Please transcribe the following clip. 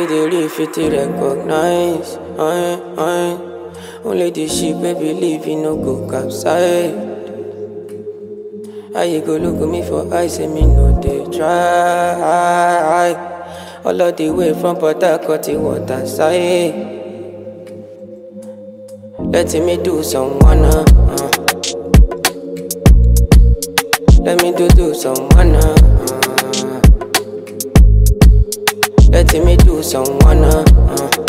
the real fit to recognize. Only the ship we believe in no go capsize. How you go look at me for eyes and me no they try. All of the way from Port Harcourt to water side. Letting me do some wanna. Let me do some wanna. Letting me do some wanna.